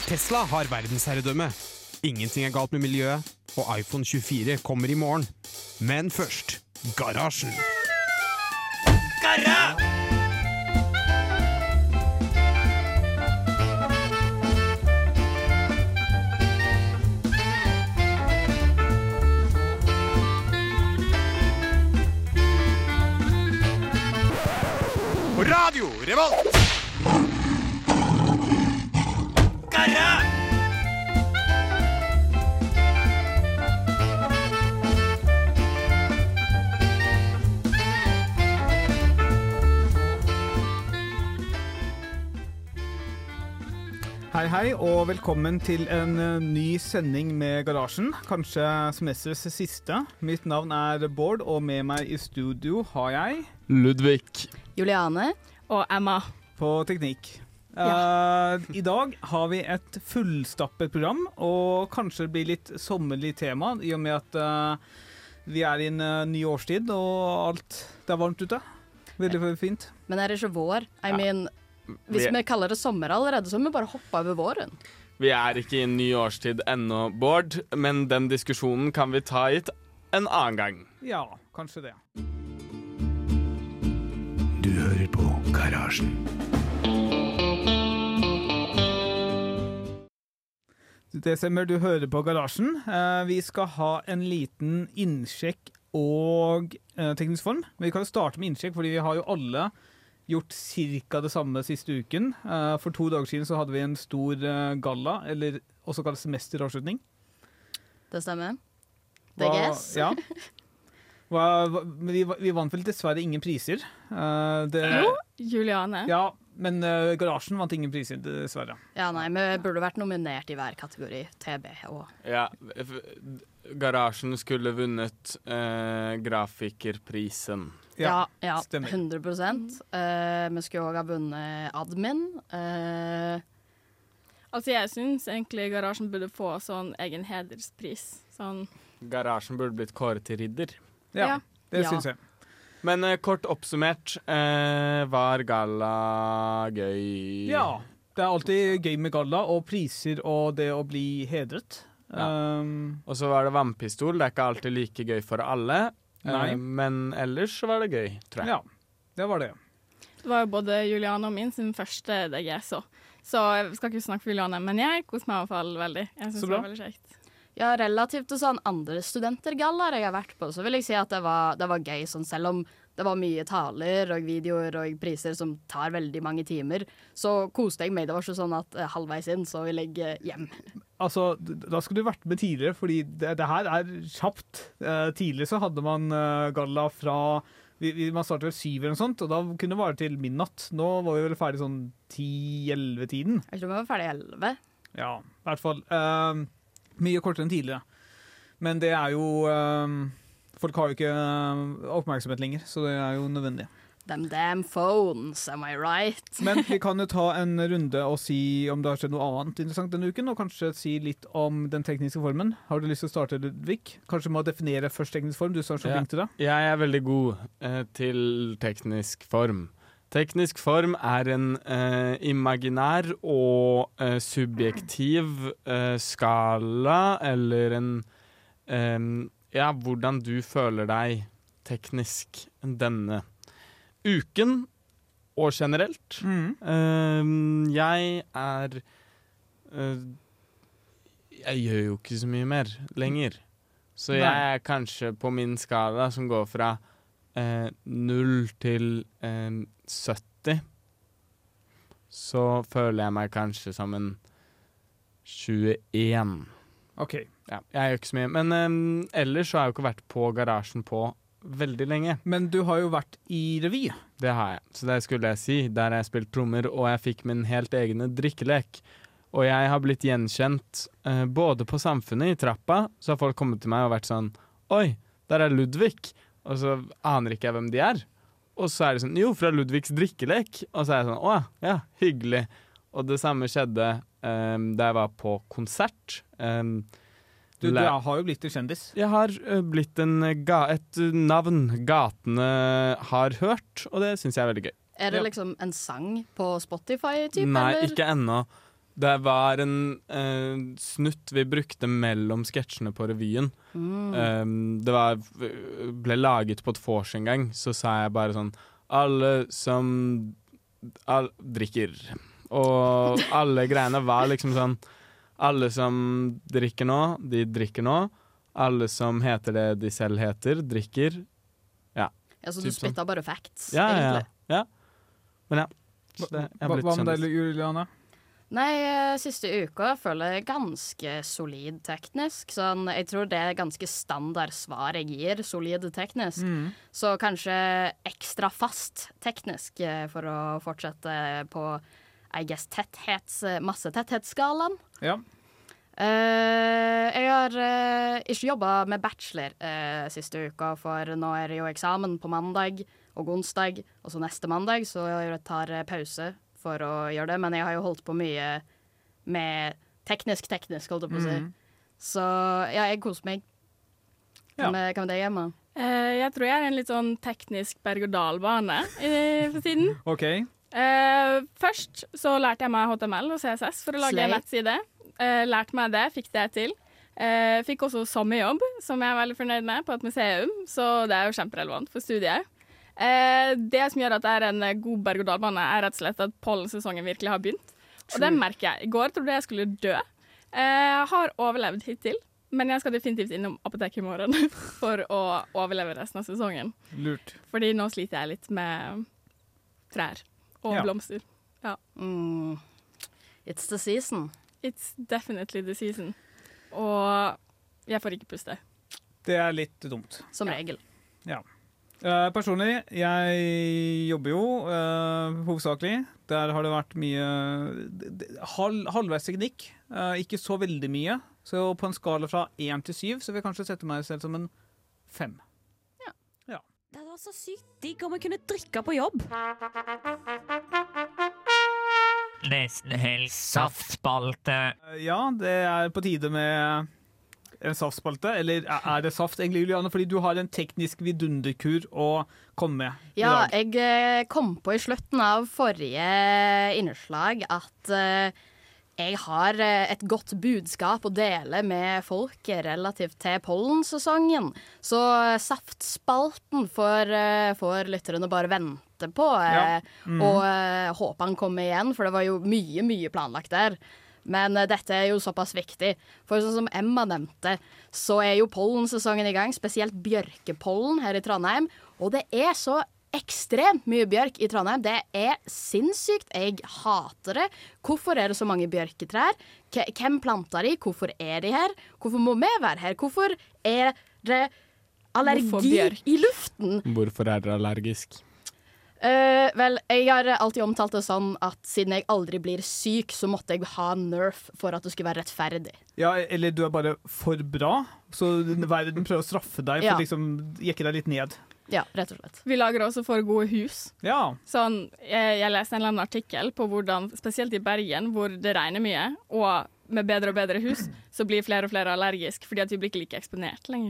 Tesla har verdensherredømme. Ingenting er galt med miljøet, og iPhone 24 kommer i morgen. Men først, Garasjen. Garra! På Radio Revolt! Garra! Hei, og velkommen til en ny sending med Garasjen, kanskje semesterets siste. Mitt navn er Bård, og med meg i studio har jeg Ludvig, Juliane og Emma på teknikk. I dag har vi et fullstappet program, og kanskje det blir litt sommerlig tema, i og med at vi er i en ny årstid, og alt det er varmt ute. Veldig fint. Men er det ikke vår? Hvis vi kaller det sommer allerede, så må vi bare hoppe over våren. vi er ikke i en ny årstid ennå, Bård, men den diskusjonen kan vi ta hit en annen gang. Ja, kanskje det. Du hører på Garasjen. Det stemmer, du hører på Garasjen. Vi skal ha en liten innsjekk og teknisk form. Men vi kan jo starte med innsjekk, fordi vi har jo alle gjort cirka det samme siste uken. For 2 dager siden så hadde vi en stor galla, eller også kalt semesteravslutning. Det stemmer. DGS. Ja. Vi vant vel dessverre ingen priser. Jo, Juliane. Ja, men Garasjen vant ingen priser, dessverre. Ja, nei, vi burde vært nominert i hver kategori, TB og... Ja, Garasjen skulle vunnet grafikerprisen. Ja, stemmer. 100%. Vi skulle også ha vunnet admin. Altså, jeg synes egentlig Garasjen burde få sånn egen hederspris. Sånn. Garasjen burde blitt kåret til ridder. Ja, det Ja. synes jeg. Men kort oppsummert, var galla gøy? Ja, det er alltid gøy med galla og priser og det å bli hedret. Ja. Og så var det vannpistol, det er ikke alltid like gøy for alle. Nei. Men ellers så var det gøy, tror jeg. Ja, det var det. Det var jo både Juliane og min sin første DGS også. Så jeg skal ikke snakke for Juliane, men jeg koser meg i hvert fall veldig. Jeg synes Så det bra. var veldig kjekt. Ja, relativt til sånn andre studentergaller jeg har vært på, så vil jeg si at det var gøy, sånn selv om det var mye taler og videoer og priser som tar veldig mange timer, så koste jeg meg. Det var ikke sånn at halvveis inn så vil jeg hjem. Altså, da skulle du vært med tidligere, fordi det her er kjapt. Tidligere så hadde man galla fra... Man startet ved 7 eller noe sånt, og da kunne det vare til midnatt. Nå var vi vel ferdig sånn 10-11-tiden. Jeg tror vi var ferdig 11. Ja, i hvert fall. Mye kortere enn tidligere. Men det er jo... folk har jo ikke oppmerksomhet lenger, så det er jo nødvendig. Them damn phones, am I right? Men vi kan jo ta en runde og si om det har skjedd noe annet interessant denne uken, og kanskje si litt om den tekniske formen. Har du lyst til å starte, Ludvig? Kanskje må definere først teknisk form, du sa så flink til det. Jeg er veldig god til teknisk form. Teknisk form er en imaginær og subjektiv skala, eller en hvordan du føler deg teknisk denne uken, og generelt. Jeg gjør jo ikke så mye mer lenger. Så jeg er kanskje på min skala som går fra 0 til 70. Så føler jeg meg kanskje som en 21. Ok. Ja, jeg gjør ikke så mye. Men ellers så har jeg jo ikke vært på Garasjen på veldig lenge. Men du har jo vært i revy. Det har jeg. Så det skulle jeg si. Der har jeg spilt trommer, og jeg fikk min helt egne drikkelek. Og jeg har blitt gjenkjent både på Samfunnet i trappa, så har folk kommet til meg og vært sånn, oi, der er Ludvig. Og så aner ikke jeg hvem de er. Og så er det sånn, jo, fra Ludvigs drikkelek. Og så er jeg sånn, å ja, hyggelig. Og det samme skjedde da jeg var på konsert. Du har jo blitt en kjendis. Jeg har blitt et navn gatene har hørt, og det synes jeg er veldig gøy. Er det liksom en sang på Spotify-type? Nei, eller? ikke ennå. Det var en snutt vi brukte mellom sketsjene på revyen. Det ble laget på et vors en gang, så sa jeg bare sånn alle som drikker. Og alle greiene var liksom sånn alle som drikker nå, de drikker nå. Alle som heter det de selv heter, drikker. Ja, så du splitta bare facts, ja, egentlig? Ja. Men ja. Hva med deg, Juliane? Nei, siste uka føler jeg ganske solid teknisk. Sånn, jeg tror det er ganske standard svar jeg gir, solid teknisk. Så kanskje ekstra fast teknisk for å fortsette på I guess massetetthetsskalaen. Ja. Jeg har ikke jobbet med bachelor siste uka, for nå er det jo eksamen på mandag og onsdag, og så neste mandag, så jeg tar pause for å gjøre det, men jeg har jo holdt på mye med teknisk, holdt jeg på å si. Så ja, jeg koser meg. Hva med deg hjemme? Jeg tror jeg er en litt sånn teknisk berg-og-dal-bane for tiden. Ok. Først så lærte jeg meg HTML og CSS for å lage en nettside. Lærte meg det, fikk det til. Fikk også sommerjobb, som jeg er veldig fornøyd med, på et museum, så det er jo kjemperelevant for studiet. Det som gjør at det er en god berg-og-dal-bane, er rett og slett at pollensesongen virkelig har begynt. Og det merker jeg. I går trodde jeg skulle dø. Jeg har overlevd hittil, men jeg skal definitivt innom apoteket i morgen for å overleve resten av sesongen. Lurt. Fordi nå sliter jeg litt med trær og blomster. Ja. It's the season. It's definitely the season. Og jeg får ikke puste. Det er litt dumt. Som regel. Ja. Personlig, jeg jobber jo hovedsakelig. Der har det vært mye halvveis teknikk. Ikke så veldig mye. Så på en skala fra 1 til 7 så vil jeg kanskje sette meg selv som en 5. Ja. Det var så sykt digg om jeg kunne drikke på jobb. Nesten helt saftspalte. Ja, det er på tide med en saftspalte. Eller er det saft egentlig, Juliane? Fordi du har en teknisk vidunderkur å komme med. Ja, jeg kom på i slutten av forrige innslag at jeg har et godt budskap å dele med folk relativt til pollensesongen. Så saftspalten får lytterne bare vente på. Og håper han kommer igjen, for det var jo mye planlagt der. Men dette er jo såpass viktig. For sånn som Emma nevnte, så er jo pollensesongen i gang, spesielt bjørkepollen her i Trondheim. Og det er så ekstremt mye bjørk i Trondheim. Det er sinnssykt. Jeg hater det. Hvorfor er det så mange bjørketrær? Hvem planter de? Hvorfor er de her? Hvorfor må vi være her? Hvorfor er det allergi i luften? Hvorfor er dere allergisk? Vel, jeg har alltid omtalt det sånn at siden jeg aldri blir syk, så måtte jeg ha Nerf for at det skulle være rettferdig. Ja, eller du er bare for bra, så verden prøver å straffe deg for liksom jekke deg litt ned. Ja, rett og slett. Vi lager også for gode hus. Ja. Sånn, jeg leste en eller annen artikkel på hvordan, spesielt i Bergen, hvor det regner mye, og med bedre og bedre hus, så blir flere og flere allergisk, fordi at vi blir ikke like eksponert lenger.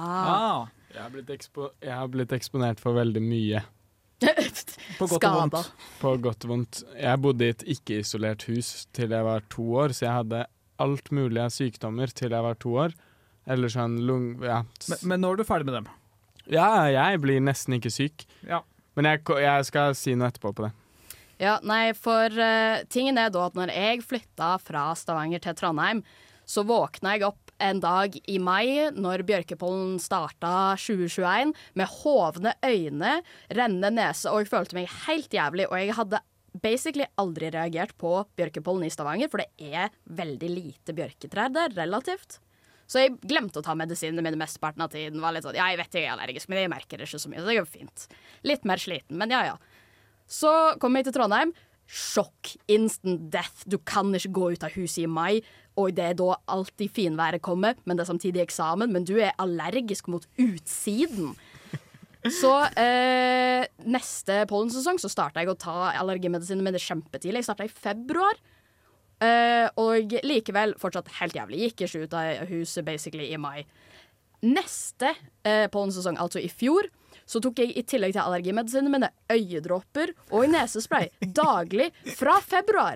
Jeg har blitt eksponert for veldig mye. På godt og vondt. På godt og vondt. Jeg bodde i et ikke-isolert hus til jeg var 2 år, så jeg hadde alt mulig av sykdommer til jeg var 2 år. Eller sånn Men nå er du ferdig med dem? Ja, jeg blir nesten ikke syk. Ja. Men jeg skal si noe etterpå på det. Ja, nei, for tingen er da at når jeg flytta fra Stavanger til Trondheim, så våkna jeg opp en dag i mai, når bjørkepollen starta 2021, med hovne øyne, rennende nese, og jeg følte meg helt jævlig, og jeg hadde basically aldri reagert på bjørkepollen i Stavanger, for det er veldig lite bjørketrær der, relativt. Så jeg glemte å ta medisinene mine mesteparten av tiden. Var litt sånn, ja, jeg vet jeg er allergisk, men jeg merker det ikke så mye, så det går fint. Litt mer sliten, men ja. Så kom jeg til Trondheim. Sjokk, instant death. Du kan ikke gå ut av huset i mai, og det er da alltid finværet kommer, men det er samtidig eksamen, men du er allergisk mot utsiden. Så neste pollensesong så startet jeg å ta allergimedisiner med det kjempetidlig. Jeg startet i februar, og likevel fortsatt helt jævlig. Gikk ikke ut av huset basically i mai. Neste pollensesong, altså i fjor, så tok jeg i tillegg til allergimedisiner mine øyedråper og nesespray daglig fra februar.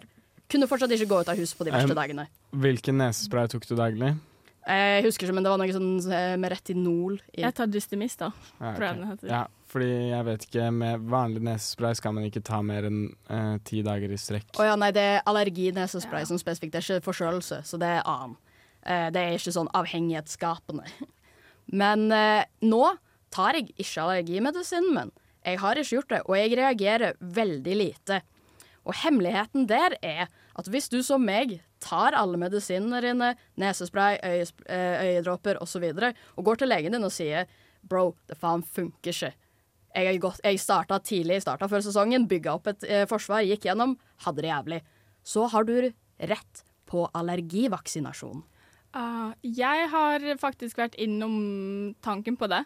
kunne fortsatt ikke gå ut av huset på de verste dagene. Hvilken nesespray tok du daglig? Jeg husker ikke, men det var noe sånn med retinol i. Jeg tar Dystemist, da. Ja, Tror jeg den heter. Ja, fordi jeg vet ikke, med vanlig nesespray skal man ikke ta mer enn 10 dager i strekk. Nei, det er allerginesespray som spesifikt. Det er ikke forkjølelse, så det er annen. Det er ikke sånn avhengighetsskapende. Men nå tar jeg ikke allergimedisinen min. Jeg har ikke gjort det, og jeg reagerer veldig lite. Og hemmeligheten der er at hvis du som meg tar alle medisinene dine, nesespray, øyedråper og så videre, og går til legen din og sier «Bro, det faen funker ikke». Jeg startet tidlig, startet før sesongen, bygget opp et forsvar, gikk gjennom, hadde det jævlig. Så har du rett på allergivaksinasjon. Jeg har faktisk vært innom tanken på det,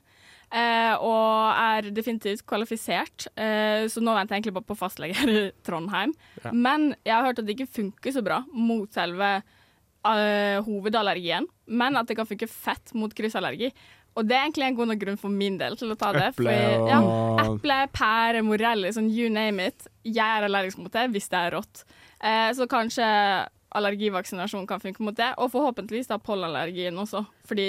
og er definitivt kvalifisert. Så nå venter jeg egentlig bare på fastlege her i Trondheim. Ja. Men jeg har hørt at det ikke funker så bra mot selve hovedallergien, men at det kan funke fett mot kryssallergi. Og det er egentlig en god nok grunn for min del til å ta det. Eple, pære, morell, sånn you name it. Jeg er allergisk mot det hvis det er rått. Så kanskje allergivaksinasjon kan funke mot det, og forhåpentligvis da pollenallergien også, fordi,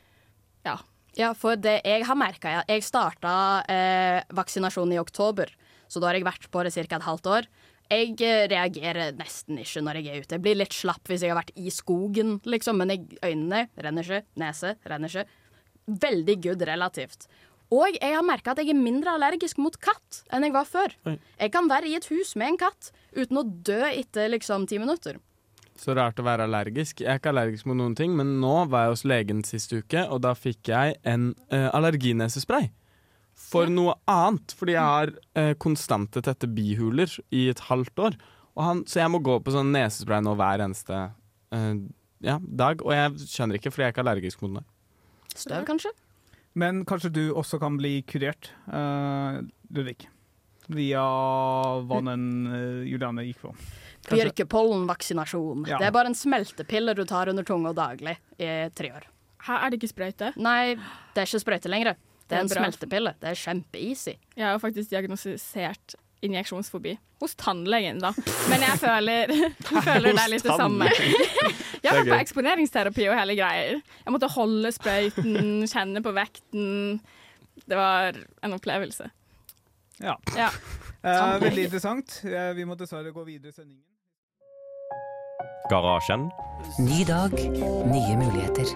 Ja, for det jeg har merket, jeg startet vaksinasjon i oktober, så da har jeg vært på det cirka et halvt år. Jeg reagerer nesten ikke når jeg er ute. Jeg blir litt slapp hvis jeg har vært i skogen, liksom, men øynene renner ikke, nese renner ikke. Veldig good relativt. Og jeg har merket at jeg er mindre allergisk mot katt enn jeg var før. Jeg kan være i et hus med en katt uten å dø etter liksom 10 minutter. Så rart å være allergisk. Jeg er ikke allergisk mot noen ting, men nå var jeg hos legen siste uke, og da fikk jeg en allerginesespray. For noe annet, fordi jeg har konstante tette bihuler i et halvt år. Så jeg må gå på sånn nesespray nå hver eneste dag, og jeg skjønner ikke, fordi jeg er ikke allergisk mot det. Støv, kanskje? Men kanskje du også kan bli kurert, Ludvig, via hva den Juliane gikk på. Bjørkepollenvaksinasjon. Ja. Det er bare en smeltepille du tar under tunga daglig i 3 år. Her er det ikke sprøyte? Nei, det er ikke sprøyte lenger. Det er en smeltepille. Det er kjempe-easy. Jeg har faktisk diagnostisert injeksjonsfobi. Hos tannlegen, da. Men jeg føler det er litt det samme. Jeg var på eksponeringsterapi og hele greier. Jeg måtte holde sprøyten, kjenne på vekten. Det var en opplevelse. Ja. Veldig interessant. Vi må dessverre gå videre i sendingen. Garasjen. Ny dag, nye muligheter.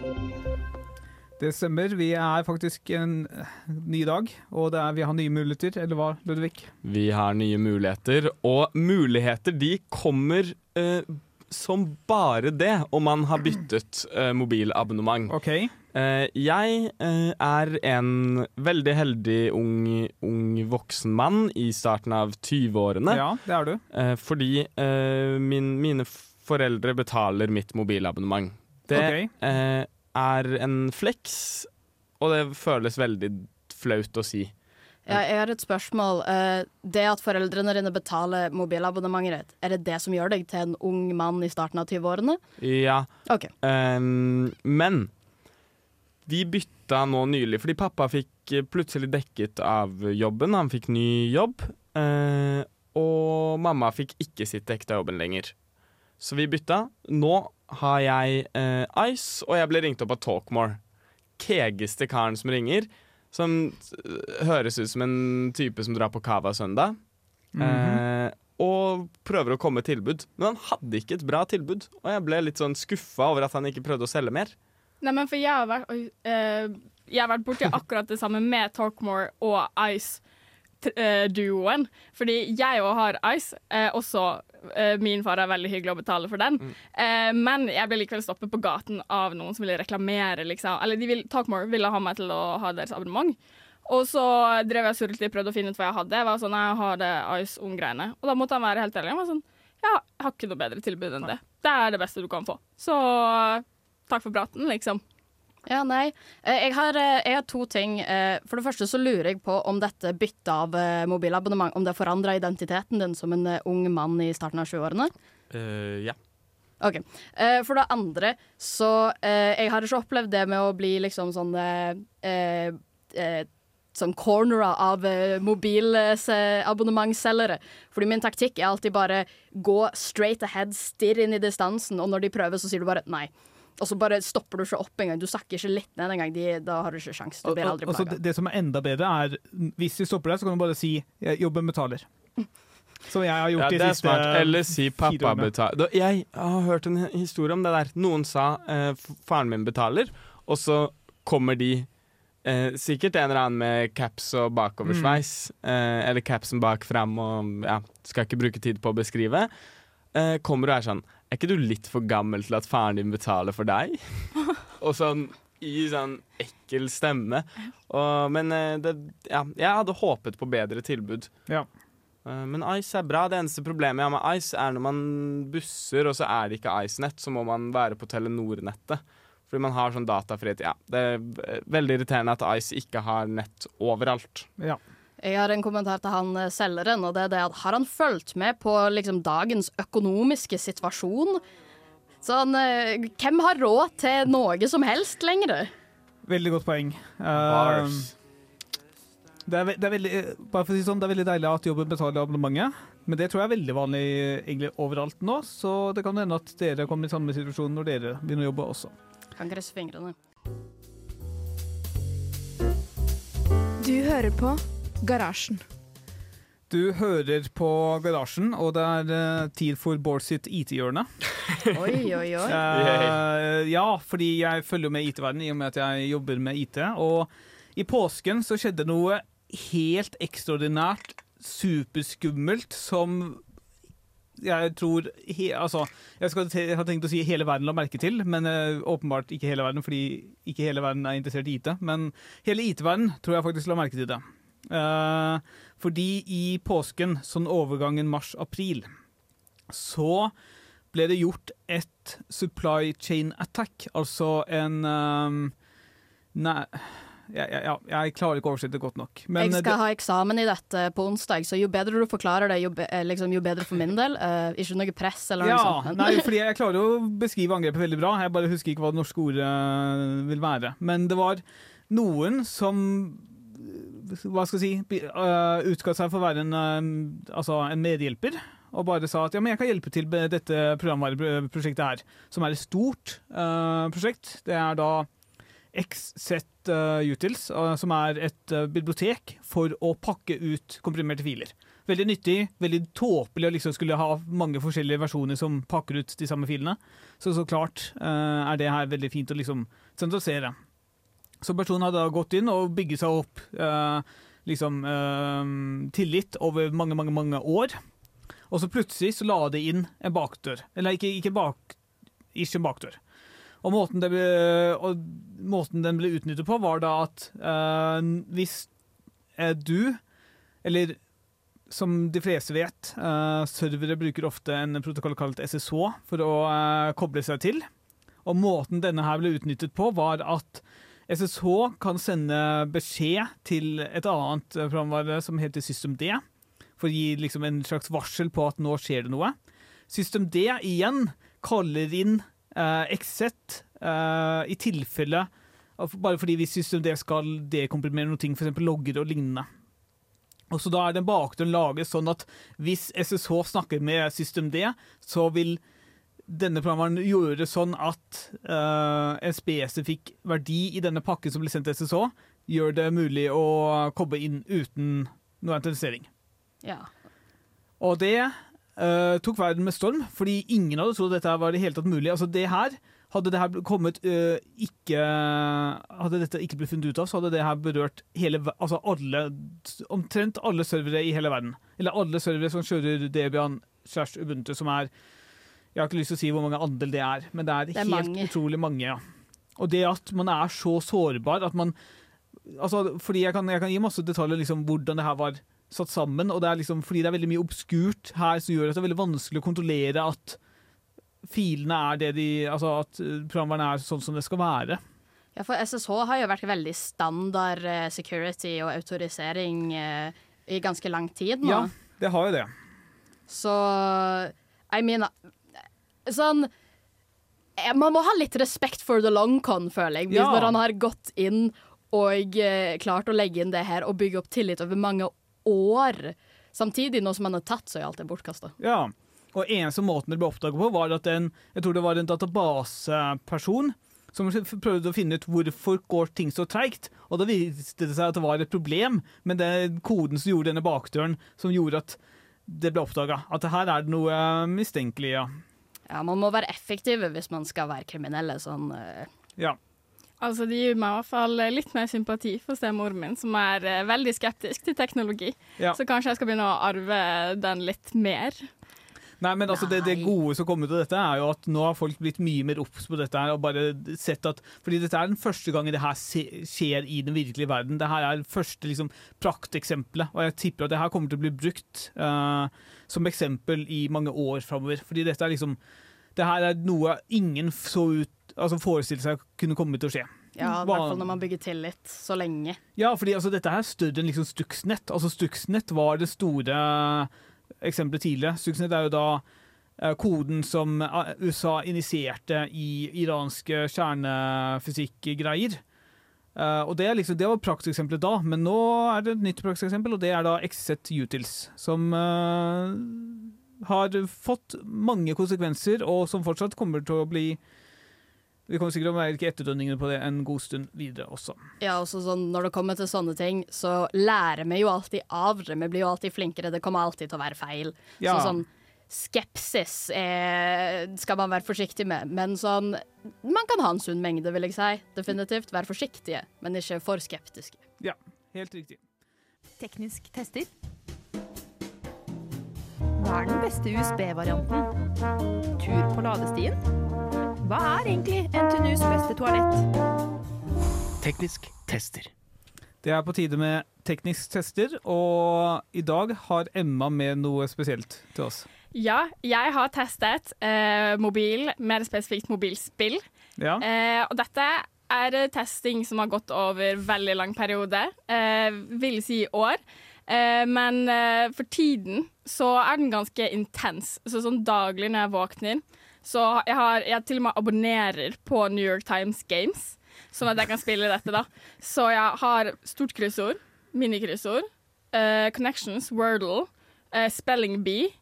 Det stemmer. Vi er faktisk en ny dag, og vi har nye muligheter, eller hva, Ludvig? Vi har nye muligheter, og muligheter de kommer som bare det om man har byttet mobilabonnement. Okay. Jeg er en veldig heldig ung voksen mann i starten av 20-årene. Ja, det er du. Fordi mine foreldre betaler mitt mobilabonnement. Det er en flex, og det føles veldig flaut å si. Ja, jeg har et spørsmål. Det at foreldrene dine betaler mobilabonnementet ditt, er det det som gjør deg til en ung mann i starten av 20-årene? Ja. Okay. Men vi bytta nå nylig, fordi pappa fikk plutselig dekket av jobben. Han fikk ny jobb, og mamma fikk ikke sitt dekket av jobben lenger. Så vi bytta. Nå har jeg Ice, og jeg ble ringt opp av Talkmore. Kegeste karen som ringer, som høres ut som en type som drar på Kava søndag. Og prøver å komme med tilbud. Men han hadde ikke et bra tilbud, og jeg ble litt sånn skuffa over at han ikke prøvde å selge mer. Nei, men for jeg har vært borti akkurat det samme med Talkmore og Ice-duoen. Fordi jeg også har Ice, også min far er veldig hyggelig å betale for den. Men jeg ble likevel stoppet på gaten av noen som ville reklamere, liksom. Eller Talkmore ville ha meg til å ha deres abonnement. Og så drev jeg surret litt, prøvde å finne ut hva jeg hadde. Jeg var sånn, jeg har det Ice-ung-greiene. Og da måtte han være helt ærlig. Jeg var sånn, jeg har ikke noe bedre tilbud enn det. Det er det beste du kan få. Så takk for praten, liksom. Ja, nei. Jeg har 2 ting. For det første så lurer jeg på om dette byttet av mobilabonnement, om det forandrer identiteten din som en ung mann i starten av 20-årene? Ja. Ok. For det andre så jeg har ikke opplevd det med å bli liksom sånn sånn cornera av mobilabonnementsselgere. Fordi min taktikk er alltid bare gå straight ahead, stirr inn i distansen, og når de prøver, så sier du bare nei. Og så bare stopper du ikke opp en gang. Du sakker ikke litt ned en gang. Da har du ikke sjans. Du blir aldri plaget. Det som er enda bedre er, hvis de stopper deg, så kan du bare si jobben betaler. Som jeg har gjort de siste smart. Eller si pappa 4 årene. betaler. Jeg har hørt en historie om det der. Noen sa faren min betaler, og så kommer de sikkert en eller annen med caps og bakoversveis, eller capsen bak frem, og skal ikke bruke tid på å beskrive. Kommer du sånn, er ikke du litt for gammel til at faren din betaler for deg? Og sånn, i sånn ekkel stemme. Men jeg hadde håpet på bedre tilbud. Ja. Men Ice er bra. Det eneste problemet jeg har med Ice er når man busser, og så er det ikke Ice-nett, så må man være på Telenor-nettet. Fordi man har sånn datafrihet. Ja, det er veldig irriterende at Ice ikke har nett overalt. Ja. Jeg har en kommentar til han selgeren, og det er det at har han fulgt med på liksom dagens økonomiske situasjon? Sånn, hvem har råd til noe som helst lenger? Veldig godt poeng. Bars. Det er veldig, bare for å si sånn, det er veldig deilig at jobben betaler abonnementet, men det tror jeg er veldig vanlig egentlig overalt nå, så det kan hende at dere kommer i samme situasjon når dere begynner å jobbe også. Kan krysse fingrene. Du hører på Garasjen. Du hører på Garasjen, og det er tid for Bård sitt IT-hjørne. Oi. Ja, fordi jeg følger med IT-verdenen i og med at jeg jobber med IT, og i påsken så skjedde noe helt ekstraordinært, superskummelt, som jeg tror jeg har tenkt å si hele verden la merke til, men åpenbart ikke hele verden, fordi ikke hele verden er interessert i IT, men hele IT-verden tror jeg faktisk la merke til det. Fordi i påsken, sånn overgangen mars-april, så ble det gjort et supply chain attack, altså en jeg klarer ikke å oversette det godt nok. Men jeg skal ha eksamen i dette på onsdag, så jo bedre du forklarer det, jo bedre for min del. Ikke noe press eller noe sånt. Nei, fordi jeg klarer å beskrive angrepet veldig bra. Jeg bare husker ikke hva det norske ordet vil være. Men det var noen som utga seg for å være en medhjelper, og bare sa at men jeg kan hjelpe til med dette programvareprosjektet her, som er et stort prosjekt. Det er da XZ Utils, som er et bibliotek for å pakke ut komprimerte filer. Veldig nyttig, veldig tåpelig å liksom skulle ha mange forskjellige versjoner som pakker ut de samme filene. Så klart er det her veldig fint å liksom sentralisere. Så personen hadde gått inn og bygget seg opp tillit over mange, mange, mange år. Og så plutselig så la det inn en bakdør. Eller ikke en bakdør. Og måten den ble utnyttet på var da at hvis du, eller som de fleste vet, servere bruker ofte en protokoll kalt SSH for å koble seg til. Og måten denne her ble utnyttet på var at SSH kan sende beskjed til et annet programvare som heter Systemd, for å gi liksom en slags varsel på at nå skjer det noe. Systemd igjen kaller inn XZ i tilfelle, bare fordi hvis Systemd skal dekomprimere noen ting, for eksempel logger og lignende. Og så da er den bakdøren laget sånn at hvis SSH snakker med Systemd, så vil denne programvaren gjøre sånn at en spesifikk verdi i denne pakken som blir sendt til SSH, gjør det mulig å koble inn uten noe autentisering. Ja. Og det tok verden med storm, fordi ingen hadde trodd dette var det hele tatt mulig. Altså hadde det her kommet hadde dette ikke blitt funnet ut av, så hadde det her berørt omtrent alle servere i hele verden. Eller alle servere som kjører Debian/Ubuntu, som er, jeg har ikke lyst til å si hvor mange andel det er, men det er helt mange. Utrolig mange, ja. Og det at man er så sårbar, at man, fordi jeg kan gi masse detaljer liksom, hvordan det her var satt sammen, og det er liksom, fordi det er veldig mye obskurt her, så gjør det at det er veldig vanskelig å kontrollere at filene er det at programvaren er sånn som det skal være. Ja, for SSH har jo vært veldig standard security og autorisering i ganske lang tid nå. Ja, det har jo det. Så, man må ha litt respekt for the long con, føler jeg, når han har gått inn og klart å legge inn det her og bygge opp tillit over mange år. Samtidig, nå som man har tatt, så er alt det bortkastet. Ja, og eneste måten det ble oppdaget på var at jeg tror det var en databaseperson som prøvde å finne ut hvorfor går ting så tregt, og da viste det seg at det var et problem, men det er koden som gjorde denne bakdøren som gjorde at det ble oppdaget. At her er det noe mistenkelig, ja. Ja, man må være effektiv hvis man skal være kriminelle, sånn. Ja. Altså, det gir meg i hvert fall litt mer sympati for stemoren min, som er veldig skeptisk til teknologi. Ja. Så kanskje jeg skal begynne å arve den litt mer. Nei, men altså det gode som kommer ut av dette er jo at nå har folk blitt mye mer obs på dette her, og bare sett at, fordi dette er den første gangen det her skjer i den virkelige verden. Det her er det første liksom, prakteksempelet, og jeg tipper at det her kommer til å bli brukt som eksempel i mange år fremover. Fordi dette er liksom, det her er noe ingen forestiller seg kunne komme til å skje. Ja, i hvert fall når man bygger tillit så lenge. Ja, fordi altså, dette her er større enn liksom, Stuxnet. Altså Stuxnet var det store eksempelet tidligere. Stuxnet er jo da koden som USA initierte i iranske kjernefysikkgreier. Og det var prakteksempelet da, men nå er det et nytt prakteksempel, og det er da XZ Utils, som har fått mange konsekvenser, og som fortsatt kommer til å bli. Vi kommer sikkert til å merke etterdønningene på det en god stund videre også. Ja, også sånn, når det kommer til sånne ting, så lærer vi jo alltid av det. Vi blir jo alltid flinkere, det kommer alltid til å være feil. Ja. Så sånn, skepsis skal man være forsiktig med, men sånn, man kan ha en sunn mengde, vil jeg si. Definitivt, være forsiktige, men ikke for skeptiske. Ja, helt riktig. Teknisk tester. Hva er den beste USB-varianten? Tur på ladestien? Hva er egentlig NTNUs beste toalett? Teknisk tester. Det er på tide med teknisk tester, og i dag har Emma med noe spesielt til oss. Ja, jeg har testet mobil, mer spesifikt mobilspill. Ja. Og dette er testing som har gått over veldig lang periode, vil si år. Men for tiden så er den ganske intens, så sånn daglig når jeg våkner. Så jeg til og med abonnerer på New York Times Games, sånn at jeg kan spille dette da. Så jeg har stort kryssord, minikryssord, Connections, Wordle, Spelling Bee,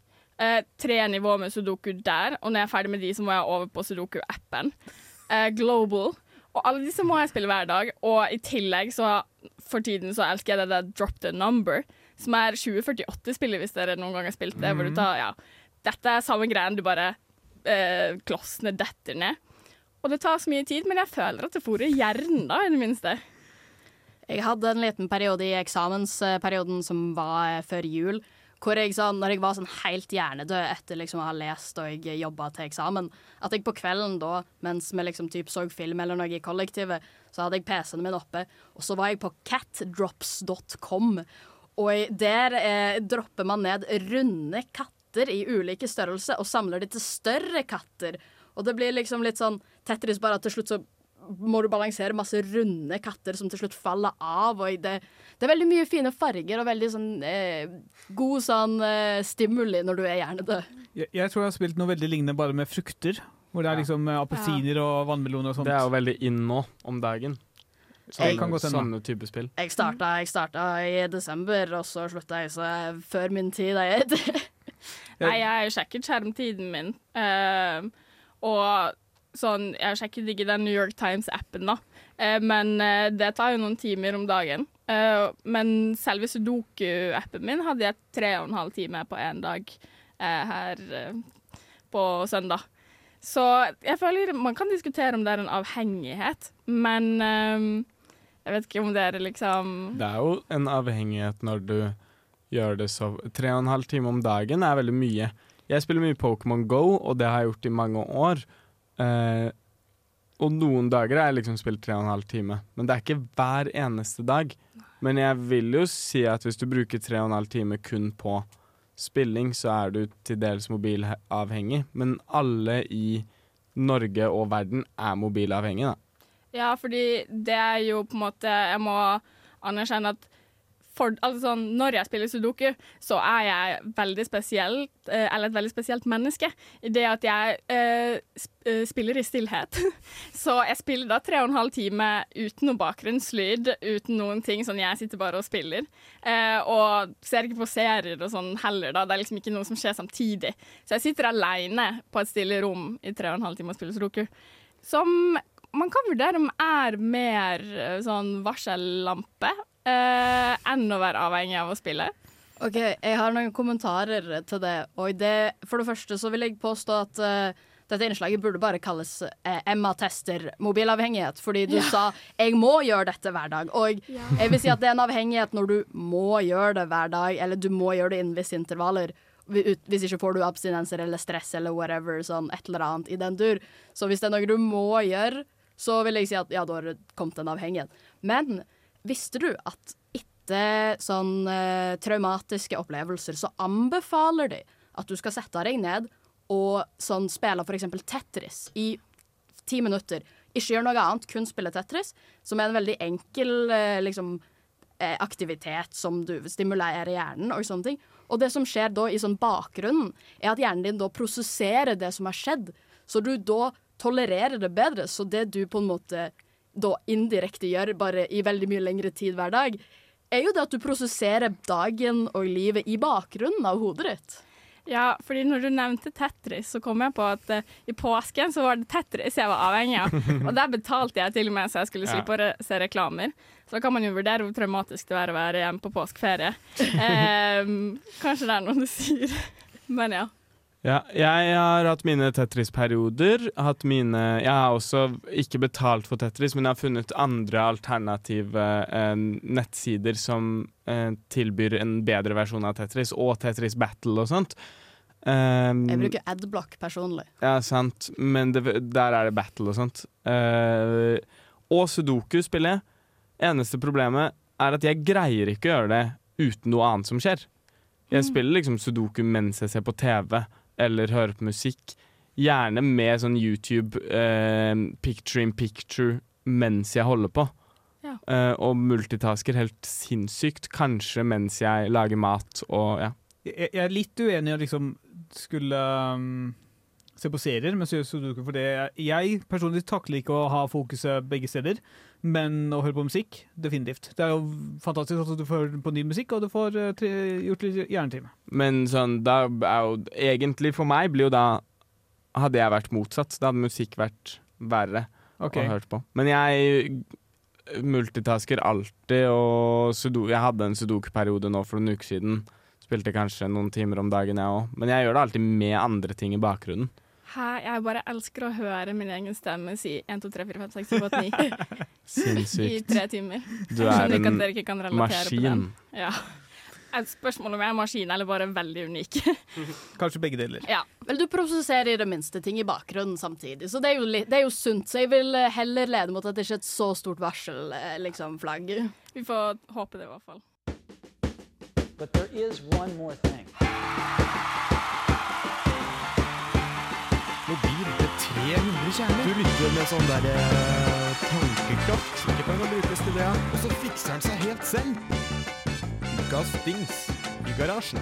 3 nivåer med Sudoku der, og når jeg er ferdig med de så må jeg over på Sudoku-appen. Global, og alle disse må jeg spille hver dag, og i tillegg så for tiden så elsker jeg det der Drop the Number, som er 2048-spillet hvis dere noen gang har spilt det, hvor du tar, ja, dette er samme greien, du bare klossene detter ned. Og det tar så mye tid, men jeg føler at det fôrer hjernen da, i det minste. Jeg hadde en liten periode i eksamensperioden som var før jul, hvor jeg sånn, når jeg var sånn helt hjernedød etter liksom å ha lest og jeg jobbet til eksamen, at jeg på kvelden da, mens vi liksom typ så film eller noe i kollektivet, så hadde jeg PC-en min oppe, og så var jeg på catdrops.com, og der dropper man ned runde katter i ulike størrelser og samler de til større katter. Og det blir liksom litt sånn Tetris, bare at til slutt så må du balansere masse runde katter som til slutt faller av. Og det er veldig mye fine farger og veldig sånn god sånn stimuli når du er hjernedød. Jeg tror jeg har spilt noe veldig lignende bare med frukter, hvor det er liksom appelsiner og vannmeloner og sånt. Det er jo veldig inn nå om dagen. Sånne type spill. Jeg starta i desember, og så slutta jeg så før min tid. Nei, jeg har sjekket skjermtiden min, og sånn, jeg har sjekket ikke den New York Times-appen da, men det tar jo noen timer om dagen. Men selve Sudoku-appen min hadde jeg 3,5 timer på en dag her på søndag. Så jeg føler man kan diskutere om det er en avhengighet, men jeg vet ikke om det er liksom... Det er jo en avhengighet når du gjør det så 3,5 timer om dagen er veldig mye. Jeg spiller mye Pokémon Go, og det har jeg gjort i mange år. Og noen dager har jeg liksom spilt 3,5 timer. Men det er ikke hver eneste dag. Men jeg vil jo si at hvis du bruker 3,5 timer kun på spilling, så er du til dels mobilavhengig. Men alle i Norge og verden er mobilavhengige, da. Ja, fordi det er jo på en måte, jeg må anerkjenne at når jeg spiller sudoku, så er jeg veldig spesielt, eller et veldig spesielt menneske, i det at jeg spiller i stillhet. Så jeg spiller da 3,5 timer uten noe bakgrunnslyd, uten noen ting, sånn jeg sitter bare og spiller. Og ser ikke på serier og sånn heller da, det er liksom ikke noe som skjer samtidig. Så jeg sitter alene på et stille rom i 3,5 timer og spiller sudoku, som man kan vurdere om er mer sånn varsellampe, enn å være avhengig av å spille. Ok, jeg har noen kommentarer til det. Og for det første så vil jeg påstå at dette innslaget burde bare kalles Emma tester mobilavhengighet, fordi du sa jeg må gjøre dette hver dag. Og jeg vil si at det er en avhengighet når du må gjøre det hver dag, eller du må gjøre det innen visse intervaller. Hvis ikke får du abstinenser eller stress eller whatever, sånn et eller annet i den dur. Så hvis det er noe du må gjøre, så vil jeg si at ja, da har det kommet en avhengighet. Men visste du at etter sånn traumatiske opplevelser så anbefaler de at du skal sette deg ned og sånn spille for eksempel Tetris i 10 minutter. Ikke gjør noe annet, kun spille Tetris, som er en veldig enkel aktivitet som du stimulerer hjernen og sånne ting. Og det som skjer da i sånn bakgrunnen, er at hjernen din da prosesserer det som har skjedd, så du da tolererer det bedre. Så det du på en måte da indirekte gjør bare i veldig mye lengre tid hver dag, er jo det at du prosesserer dagen og livet i bakgrunnen av hodet ditt. Ja, fordi når du nevnte Tetris, så kom jeg på at i påsken så var det Tetris jeg var avhengig av. Og der betalte jeg til og med så jeg skulle slippe å se reklamer. Så da kan man jo vurdere hvor traumatisk det er å være hjemme på påskeferie. Kanskje det er noe du sier, men ja. Ja, jeg har hatt mine Tetris-perioder. Jeg har også ikke betalt for Tetris, men jeg har funnet andre alternative nettsider som tilbyr en bedre versjon av Tetris, og Tetris Battle og sånt. Jeg bruker Adblock personlig. Ja, sant, men der er det Battle og sånt. Og Sudoku spiller jeg. Eneste problemet er at jeg greier ikke å gjøre det uten noe annet som skjer. Jeg spiller liksom Sudoku mens jeg ser på TV, eller hører på musikk, gjerne med sånn YouTube picture-in-picture mens jeg holder på. Ja. Og multitasker helt sinnssykt, kanskje mens jeg lager mat og ja. Jeg er litt uenig i å liksom skulle se på serier med Sudoku, for jeg personlig takler ikke å ha fokuset begge steder, men å høre på musikk, definitivt. Det er jo fantastisk at du får på ny musikk, og du får gjort litt hjernetime. Men sånn, da er jo egentlig for meg blir jo da, hadde jeg vært motsatt, da hadde musikk vært verre å høre på. Men jeg multitasker alltid, og jeg hadde en Sudoku-periode nå for noen uker siden. Spilte kanskje noen timer om dagen jeg også, men jeg gjør det alltid med andre ting i bakgrunnen. Jeg bare elsker å høre min egen stemme si 1, 2, 3, 4, 5, 6, 7, 8, 9 Sinnssykt. i 3 timer. Du er en maskin. Ja. Et spørsmål om jeg er maskin eller bare veldig unik. Kanskje begge deler. Ja, vel du prosesserer i det minste ting i bakgrunnen samtidig, så det er jo sunt, så jeg vil heller lede mot at det ikke er et så stort varsel, liksom, flagg. Vi får håpe det i hvert fall. But there is one more thing. Mobil til 300 kjerner. Du lytter med sånn der tankekraft. Ikke kan brukes til det. Og så fikser den seg helt selv. Ukas dings i garasjen.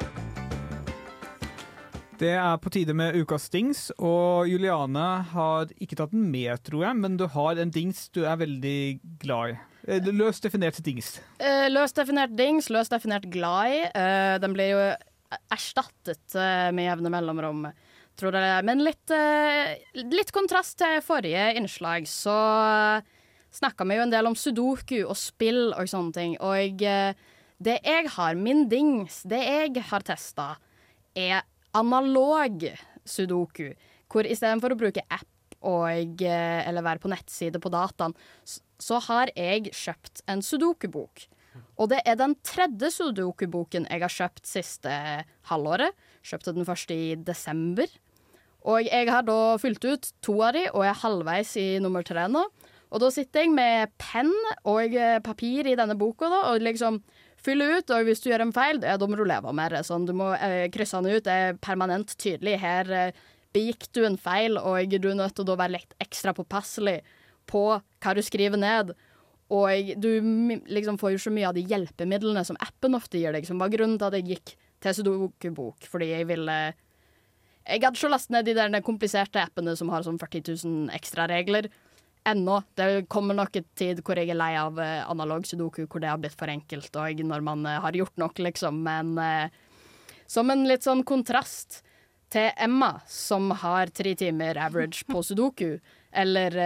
Det er på tide med ukas dings, og Juliane har ikke tatt den med, tror jeg, men du har en dings du er veldig glad i. Løst definert dings. Løst definert dings, løst definert glad i. Den blir jo erstattet med jevne mellomrom, tror jeg. Men litt kontrast til forrige innslag, så snakket vi jo en del om sudoku og spill og sånne ting. Og det jeg har, min dings, det jeg har testet, er analog sudoku, hvor i stedet for å bruke app eller være på nettside på dataen, så har jeg kjøpt en sudoku-bok. Og det er den 3. sudoku-boken jeg har kjøpt siste halvåret. Kjøpte den først i desember. Og jeg har da fylt ut 2 av de, og jeg er halvveis i nummer 3 nå. Og da sitter jeg med penn og papir i denne boka da, og liksom fyller ut, og hvis du gjør en feil, da må du leve med det. Sånn, du må krysse den ut, det er permanent tydelig. Her begikk du en feil, og du er nødt til å være litt ekstra påpasselig på hva du skriver ned. Og du liksom får jo så mye av de hjelpemidlene som appen ofte gir deg, som var grunnen til at jeg gikk til Sudoku-bok, fordi jeg hadde ikke lastet ned de der kompliserte appene som har sånn 40 000 ekstra regler. Ennå. Det kommer nok et tid hvor jeg lei av analog Sudoku, hvor det har blitt for enkelt, og når man har gjort nok, liksom. Men som en litt sånn kontrast til Emma, som har 3 timer average på Sudoku, eller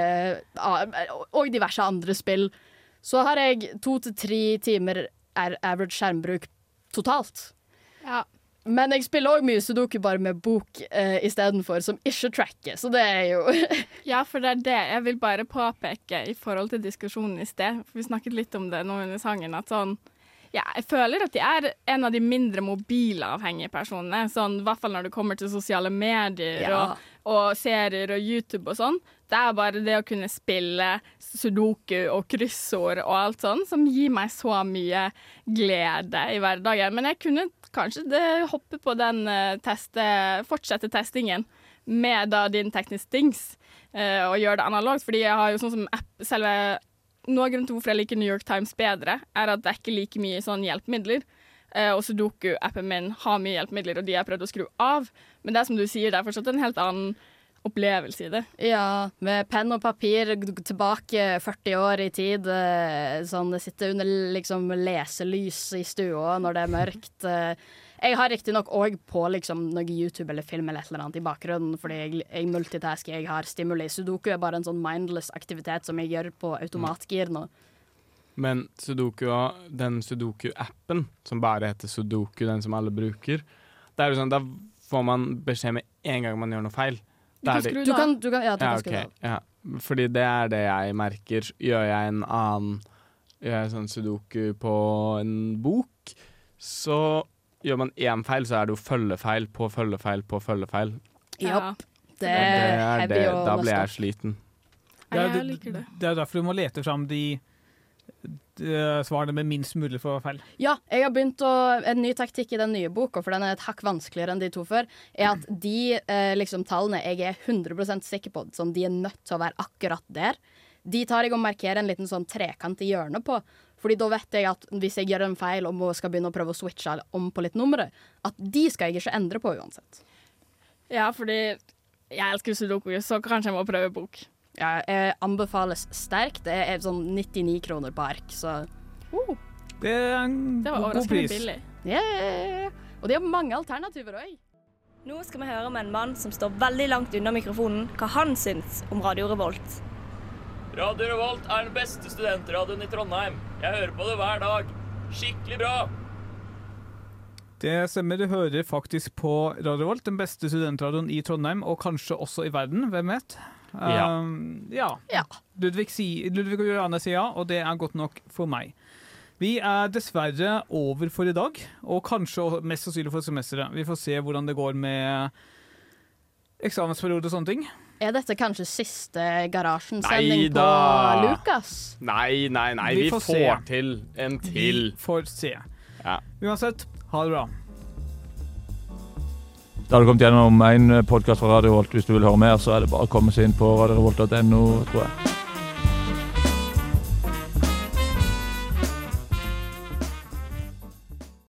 og diverse andre spill, så har jeg 2 til 3 timer average skjermbruk totalt. Ja. Men jeg spiller også mye Sudoku bare med bok i stedet for, som ikke tracker, så det jo Ja, for det det jeg vil bare påpeke i forhold til diskusjonen i sted. For vi snakket litt om det nå under sangen, at sånn, ja, jeg føler at de en av de mindre mobilavhengige personene, sånn, i hvert fall når det kommer til sosiale medier og serier og YouTube og sånn. Det bare det å kunne spille Sudoku og kryssord og alt sånn, som gir meg så mye glede i hverdagen. Men jeg kunne kanskje hoppe på den fortsette testingen med da din teknisk dings og gjøre det analogt, fordi jeg har jo sånn som app, noe av grunnen til hvorfor jeg liker New York Times bedre, at det ikke like mye sånn hjelpemidler, og Sudoku-appen min har mye hjelpemidler, og de har prøvd å skru av, men det som du sier, det fortsatt en helt annen opplevelse i det. Ja, med penn og papir tilbake 40 år i tid, sånn sitte under liksom leselys i stua når det mørkt. Jeg har riktig nok også på liksom noe YouTube eller film eller et eller annet i bakgrunnen, fordi jeg multitasker, jeg har stimuli. Sudoku bare en sånn mindless aktivitet som jeg gjør på automatgir nå. Men Sudoku, den Sudoku-appen, som bare heter Sudoku, den som alle bruker, det jo sånn, da får man beskjed med en gang man gjør noe feil. Du kan skru det av. Ja, fordi det det jeg merker. Gjør jeg sånn Sudoku på en bok, så gjør man en feil, så det jo følgefeil på følgefeil på følgefeil. Ja, det da blir jeg sliten. Jeg liker det. Det derfor du må lete fram de svarene med minst mulig for feil. Ja, jeg har begynt en ny taktikk i den nye boka, for den et hakk vanskeligere enn de 2 før, at de liksom, tallene jeg 100% sikker på, sånn, de nødt til å være akkurat der. De tar jeg og markerer en liten sånn trekant i hjørnet på, fordi da vet jeg at hvis jeg gjør en feil og skal begynne å prøve å switche om på litt numre, at de skal jeg ikke endre på uansett. Ja, fordi jeg elsker Sudoku, så kanskje jeg må prøve bok. Ja, anbefales sterkt. Det sånn 99 kroner på ark, så det en god pris. Billig. Yeah. Og de har mange alternativer også. Nå skal vi høre med en mann som står veldig langt unna mikrofonen, hva han syns om Radio Revolt. Radio Revolt den beste studentradioen i Trondheim. Jeg hører på det hver dag. Skikkelig bra! Det stemmer, du hører faktisk på Radio Revolt, den beste studentradioen i Trondheim, og kanskje også i verden, hvem vet? Ja. Ludvig og Johanne sier ja, og det godt nok for meg. Vi dessverre over for i dag, og kanskje mest sannsynlig for semesteret. Vi får se hvordan det går med eksamensperiode og sånne ting. Dette kanskje siste garasjensending på Lukas? Nei, vi får til en til. Vi får se. Ja. Uansett, ha det bra. Da har du kommet gjennom en podcast fra Radio Revolt. Hvis du vil høre mer, så det bare å komme seg inn på radiorevolt.no, tror jeg.